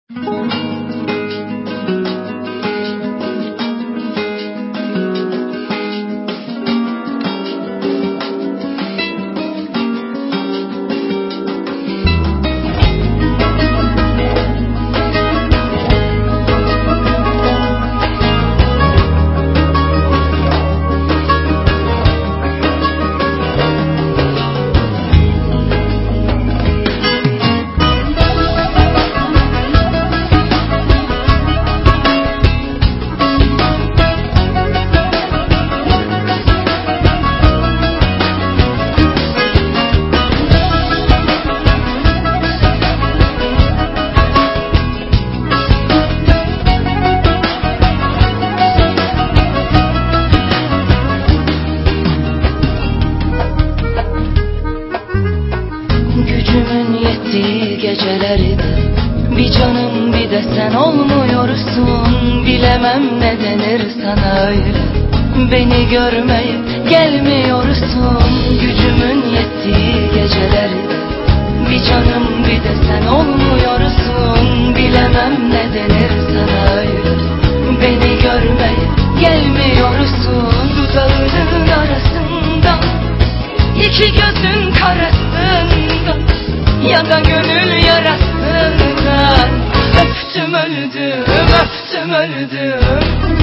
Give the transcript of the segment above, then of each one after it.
Gücümün yettiği gecelerde bir canım bir de sen olmuyorsun. Bilemem ne denir sana öyle, beni görmeye gelmiyorsun. Gücümün yettiği gecelerde bir canım bir de sen olmuyorsun. Bilemem ne denir sana öyle, beni görmeye gelmiyorsun. Dudağının arasından iki gözün karasından ya da gönül yarasından öptüm öldüm, öptüm öldüm.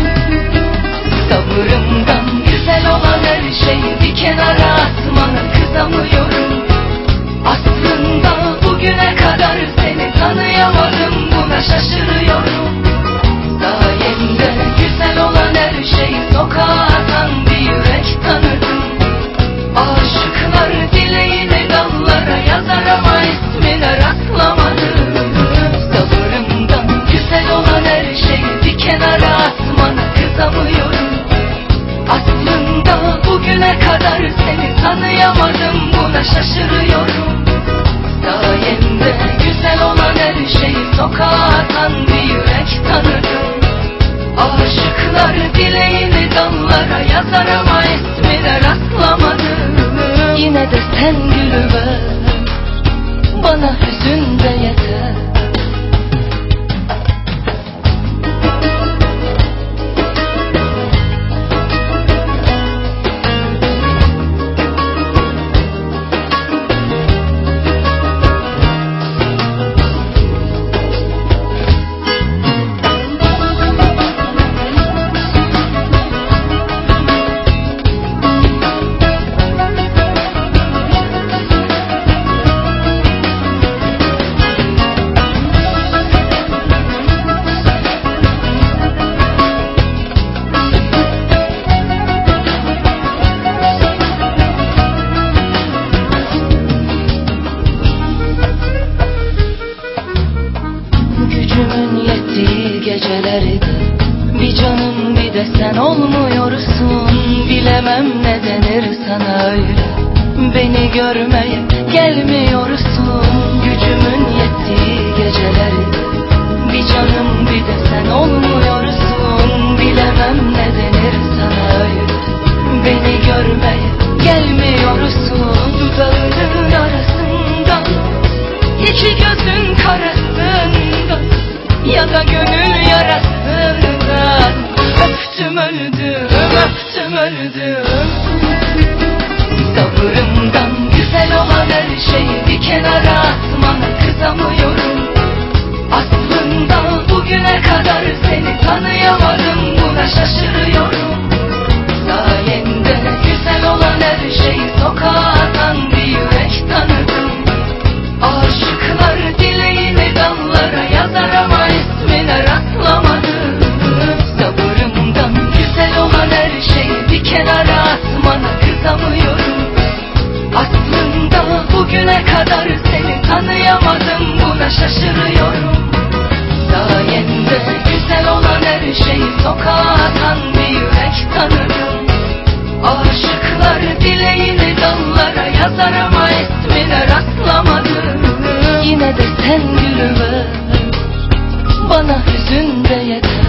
Sabrımdan güzel olan her şeyi bir kenara atmana kızamıyorum. Aslında bugüne kadar seni tanıyamadım, buna şaşırıyorum. Sayende güzel olan her şeyi sokağa atan bir yürek tanıdım. Aşıklar dileğini dallara yazar ama ismine rastlamadım. Sabırımdan güzel olan her şeyi bir kenara atmana kızamıyorum. Aslında bugüne kadar seni tanıyamadım, buna şaşırıyorum. Sayende güzel olan her şeyi sokağa atan bir yürek tanıdım. Aşıklar dileğini dallara yazar ama ismine rastlamadım. Yine de sen gülüver, bana hüzün de yeter. Gücümün yettiği gecelerde bir canım bir de sen olmuyorsun. Bilemem ne denir sana öyle, beni görmeye gelmiyorsun. Gücümün yettiği gecelerde bir canım bir de sen olmuyorsun. Bilemem ne denir sana öyle, beni görmeye gelmiyorsun. Dudağının arasından iki gözün karasından ya da gönül yarasından öptüm öldüm, öptüm öldüm. Sabrımdan güzel olan her şeyi bir kenara atmana kızamıyorum. Aslında bugüne kadar seni tanıyamadım, buna şaşırıyorum. Sayende güzel olan her şeyi sokağa atan bir yürek tanıdım. Aşıklar dileğini dallara yazar ama ismine rastlamadım. Sabrımdan güzel olan her şeyi bir kenara atmana kızamıyorum. Aslında bugüne kadar seni tanıyamadım, buna şaşırıyorum. Sayende güzel olan her şeyi sokağa atan bir yürek tanıdım. Aşıklar dileğini dallara yazar ama ismine rastlamadım. Yine de sen gülüver, bana hüzün de yeter.